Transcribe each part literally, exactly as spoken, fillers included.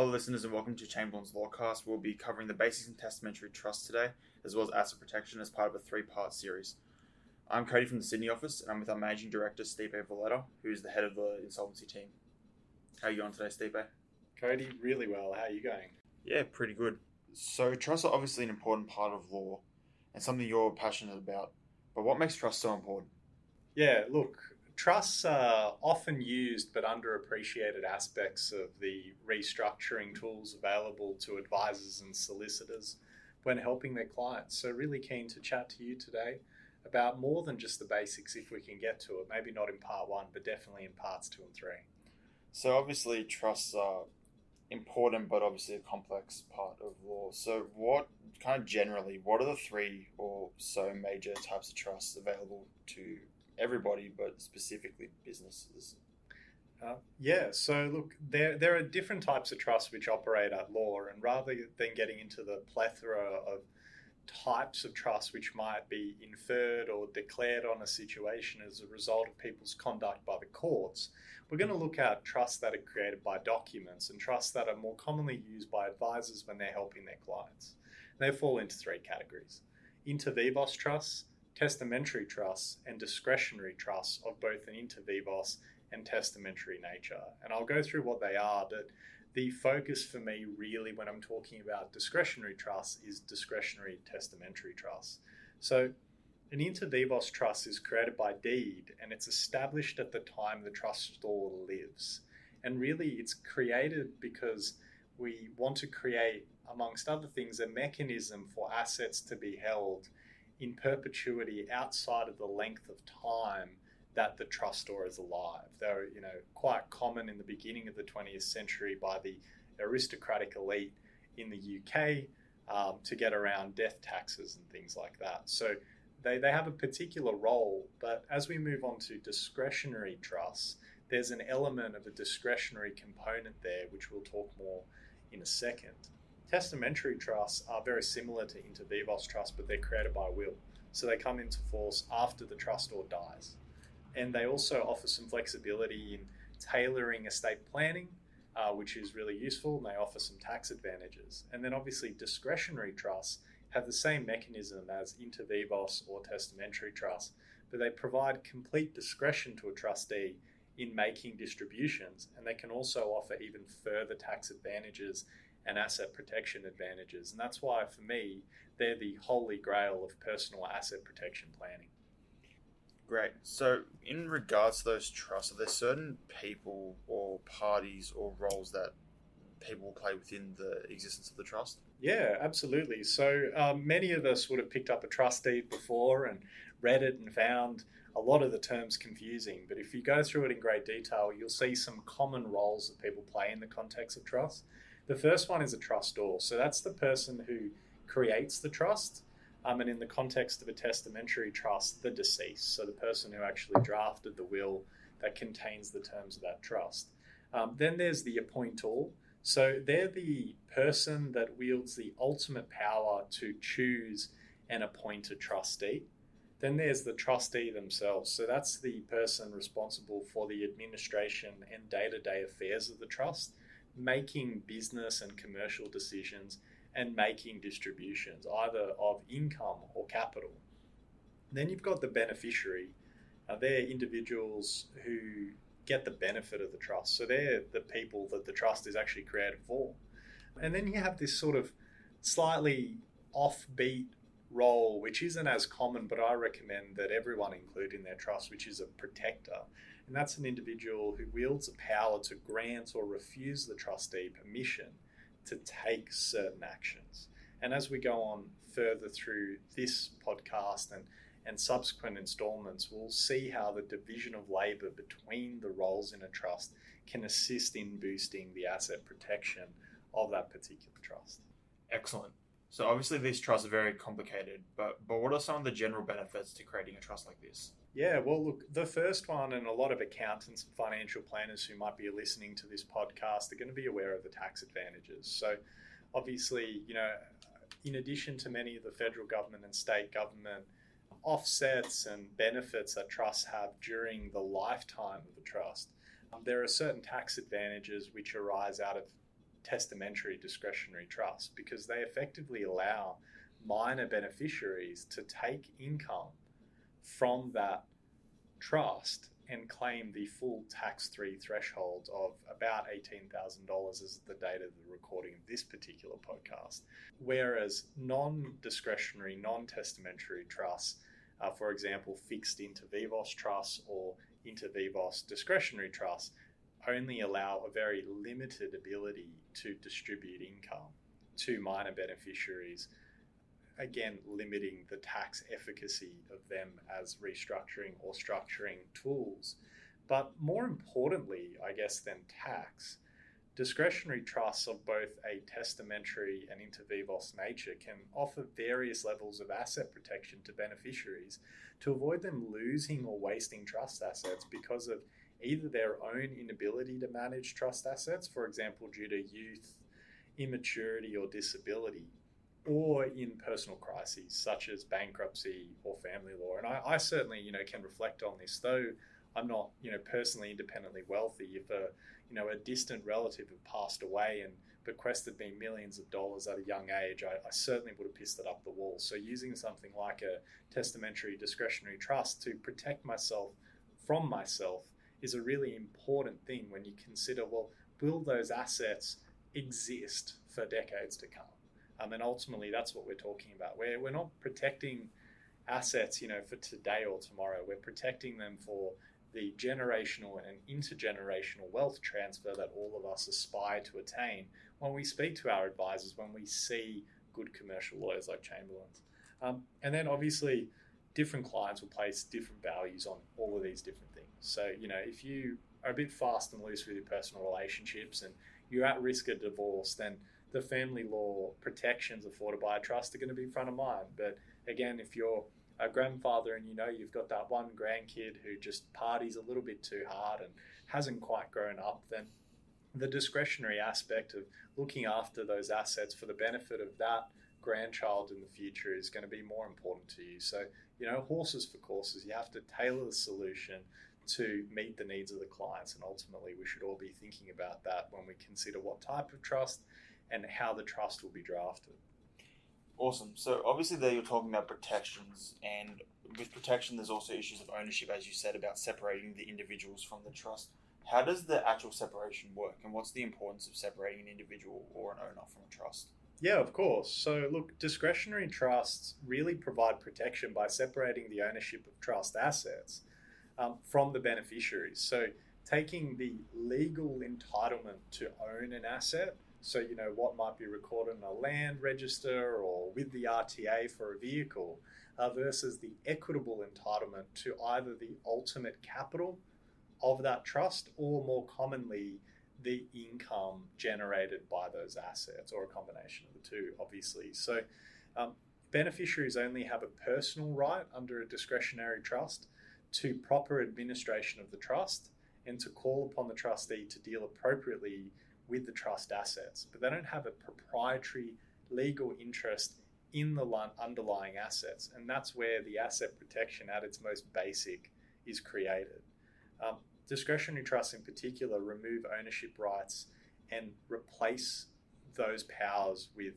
Hello listeners and welcome to Chamberlain's Lawcast. We'll be covering the basics in testamentary trust today, as well as asset protection as part of a three-part series. I'm Cody from the Sydney office, and I'm with our Managing Director, Stipe Valletta, who's the head of the insolvency team. How are you going today, Stipe? Cody, really well. How are you going? Yeah, pretty good. So trusts are obviously an important part of law, and something you're passionate about. But what makes trust so important? Yeah, look, trusts are often used but underappreciated aspects of the restructuring tools available to advisors and solicitors when helping their clients. So really keen to chat to you today about more than just the basics if we can get to it. Maybe not in part one, but definitely in parts two and three. So obviously trusts are important, but obviously a complex part of law. So what, kind of generally, what are the three or so major types of trusts available to everybody, but specifically businesses? Uh, yeah, so look, there there are different types of trusts which operate at law, and rather than getting into the plethora of types of trusts which might be inferred or declared on a situation as a result of people's conduct by the courts, we're going to look at trusts that are created by documents and trusts that are more commonly used by advisors when they're helping their clients. They fall into three categories: inter vivos trusts, testamentary trusts, and discretionary trusts of both an inter vivos and testamentary nature. And I'll go through what they are, but the focus for me really when I'm talking about discretionary trusts is discretionary testamentary trusts. So an inter vivos trust is created by deed and it's established at the time the trustor lives. And really it's created because we want to create, amongst other things, a mechanism for assets to be held in perpetuity outside of the length of time that the trustor is alive. They're, you know, quite common in the beginning of the twentieth century by the aristocratic elite in the U K um, to get around death taxes and things like that. So they, they have a particular role, but as we move on to discretionary trusts, there's an element of a discretionary component there, which we'll talk more in a second. Testamentary trusts are very similar to inter vivos trusts, but they're created by will. So they come into force after the trustor dies. And they also offer some flexibility in tailoring estate planning, uh, which is really useful, and they offer some tax advantages. And then obviously discretionary trusts have the same mechanism as inter vivos or testamentary trusts, but they provide complete discretion to a trustee in making distributions, and they can also offer even further tax advantages and asset protection advantages. And that's why, for me, they're the holy grail of personal asset protection planning. Great. So in regards to those trusts, are there certain people or parties or roles that people will play within the existence of the trust? Yeah, absolutely. So um, many of us would have picked up a trust deed before and read it and found a lot of the terms confusing. But if you go through it in great detail, you'll see some common roles that people play in the context of trust. The first one is a trustor. So that's the person who creates the trust. Um, and in the context of a testamentary trust, the deceased. So the person who actually drafted the will that contains the terms of that trust. Um, then there's the appointor. So they're the person that wields the ultimate power to choose and appoint a trustee. Then there's the trustee themselves. So that's the person responsible for the administration and day-to-day affairs of the trust, making business and commercial decisions and making distributions, either of income or capital. Then you've got the beneficiary. Uh, they're individuals who get the benefit of the trust. So they're the people that the trust is actually created for. And then you have this sort of slightly offbeat role, which isn't as common, but I recommend that everyone include in their trust, which is a protector. And that's an individual who wields a power to grant or refuse the trustee permission to take certain actions. And as we go on further through this podcast and, and subsequent installments, we'll see how the division of labour between the roles in a trust can assist in boosting the asset protection of that particular trust. Excellent. So obviously these trusts are very complicated, but, but what are some of the general benefits to creating a trust like this? Yeah, well, look, the first one, and a lot of accountants and financial planners who might be listening to this podcast are going to be aware of the tax advantages. So obviously, you know, in addition to many of the federal government and state government offsets and benefits that trusts have during the lifetime of the trust, um, there are certain tax advantages which arise out of testamentary discretionary trusts, because they effectively allow minor beneficiaries to take income from that trust and claim the full tax-free threshold of about eighteen thousand dollars as the date of the recording of this particular podcast. Whereas non-discretionary, non-testamentary trusts, uh, for example, fixed inter vivos trusts or inter vivos discretionary trusts, only allow a very limited ability to distribute income to minor beneficiaries, again, limiting the tax efficacy of them as restructuring or structuring tools. But more importantly, I guess, than tax, discretionary trusts of both a testamentary and inter vivos nature can offer various levels of asset protection to beneficiaries to avoid them losing or wasting trust assets because of either their own inability to manage trust assets, for example, due to youth, immaturity, or disability, or in personal crises such as bankruptcy or family law. And I, I certainly, you know, can reflect on this, though I'm not, you know, personally independently wealthy. If a, you know, a distant relative had passed away and bequested me millions of dollars at a young age, I, I certainly would have pissed it up the wall. So using something like a testamentary discretionary trust to protect myself from myself is a really important thing when you consider, well, will those assets exist for decades to come? Um, and ultimately, that's what we're talking about. We're, we're not protecting assets, you know, for today or tomorrow. We're protecting them for the generational and intergenerational wealth transfer that all of us aspire to attain when we speak to our advisors, when we see good commercial lawyers like Chamberlain's. Um, and then obviously, different clients will place different values on all of these different things. So, you know, if you are a bit fast and loose with your personal relationships and you're at risk of divorce, then the family law protections afforded by a trust are going to be front of mind. But again, if you're a grandfather and you know you've got that one grandkid who just parties a little bit too hard and hasn't quite grown up, then the discretionary aspect of looking after those assets for the benefit of that grandchild in the future is going to be more important to you. So, you know, horses for courses, you have to tailor the solution to meet the needs of the clients. And ultimately, we should all be thinking about that when we consider what type of trust and how the trust will be drafted. Awesome. So obviously there you're talking about protections, and with protection there's also issues of ownership, as you said, about separating the individuals from the trust. How does the actual separation work, and what's the importance of separating an individual or an owner from a trust? Yeah, of course. So look, discretionary trusts really provide protection by separating the ownership of trust assets um, from the beneficiaries. So taking the legal entitlement to own an asset, so, you know, what might be recorded in a land register or with the R T A for a vehicle, uh, versus the equitable entitlement to either the ultimate capital of that trust or, more commonly, the income generated by those assets, or a combination of the two, obviously. So um, beneficiaries only have a personal right under a discretionary trust to proper administration of the trust and to call upon the trustee to deal appropriately with the trust assets, but they don't have a proprietary legal interest in the underlying assets, and that's where the asset protection at its most basic is created. Um, discretionary trusts in particular remove ownership rights and replace those powers with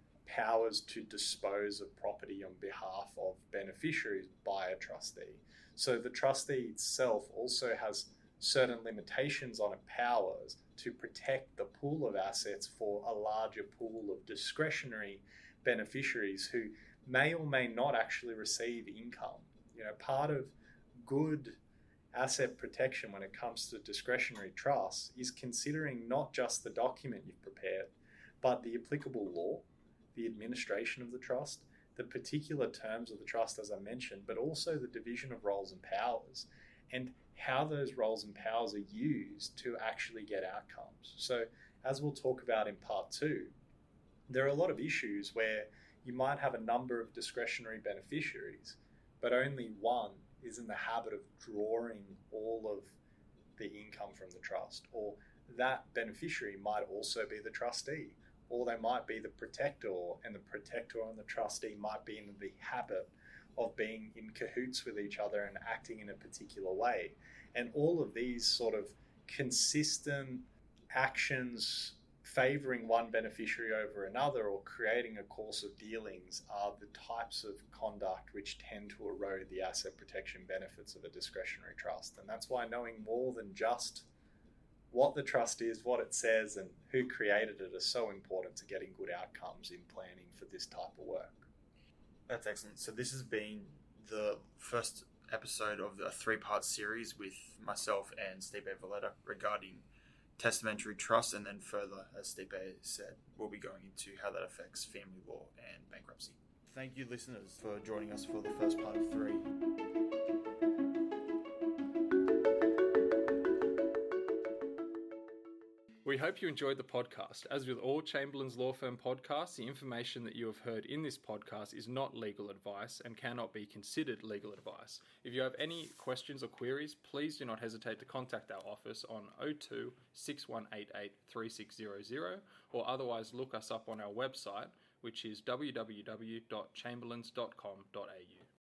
powers to dispose of property on behalf of beneficiaries by a trustee. So the trustee itself also has certain limitations on its powers to protect the pool of assets for a larger pool of discretionary beneficiaries who may or may not actually receive income. You know, part of good asset protection when it comes to discretionary trusts is considering not just the document you've prepared, but the applicable law, the administration of the trust, the particular terms of the trust, as I mentioned, but also the division of roles and powers, and how those roles and powers are used to actually get outcomes. So, as we'll talk about in part two, there are a lot of issues where you might have a number of discretionary beneficiaries, but only one is in the habit of drawing all of the income from the trust, or that beneficiary might also be the trustee, or they might be the protector, and the protector and the trustee might be in the habit of being in cahoots with each other and acting in a particular way. And all of these sort of consistent actions favouring one beneficiary over another or creating a course of dealings are the types of conduct which tend to erode the asset protection benefits of a discretionary trust. And that's why knowing more than just what the trust is, what it says, and who created it is so important to getting good outcomes in planning for this type of work. That's excellent. So this has been the first episode of a three-part series with myself and Stipe Valletta regarding testamentary trust, and then further, as Stipe said, we'll be going into how that affects family law and bankruptcy. Thank you, listeners, for joining us for the first part of three. We hope you enjoyed the podcast. As with all Chamberlain's Law Firm podcasts, the information that you have heard in this podcast is not legal advice and cannot be considered legal advice. If you have any questions or queries, please do not hesitate to contact our office on oh two, six one eight eight, three six zero zero or otherwise look us up on our website, which is w w w dot chamberlains dot com dot a u.